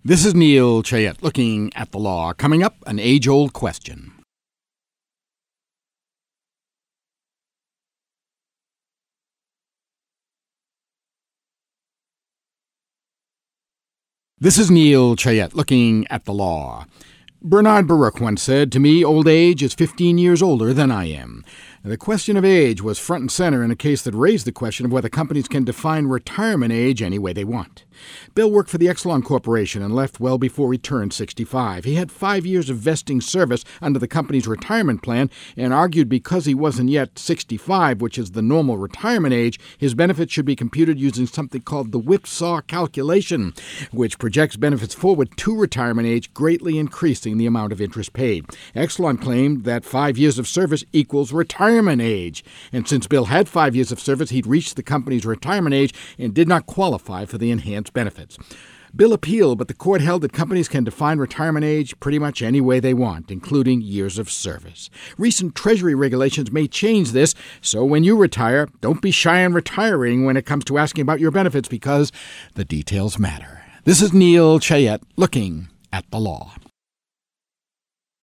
This is Neil Chayette looking at the law. Coming up, an age-old question. This is Neil Chayette looking at the law. Bernard Baruch once said, "To me, old age is 15 years older than I am." The question of age was front and center in a case that raised the question of whether companies can define retirement age any way they want. Bill worked for the Exelon Corporation and left well before he turned 65. He had 5 years of vesting service under the company's retirement plan and argued because he wasn't yet 65, which is the normal retirement age, his benefits should be computed using something called the whipsaw calculation, which projects benefits forward to retirement age, greatly increasing the amount of interest paid. Exelon claimed that 5 years of service equals retirement age, and since Bill had 5 years of service, he'd reached the company's retirement age and did not qualify for the enhanced benefits. Bill appealed, but the court held that companies can define retirement age pretty much any way they want, including years of service. Recent Treasury regulations may change this, so when you retire, don't be shy on retiring when it comes to asking about your benefits because the details matter. This is Neil Chayette looking at the law.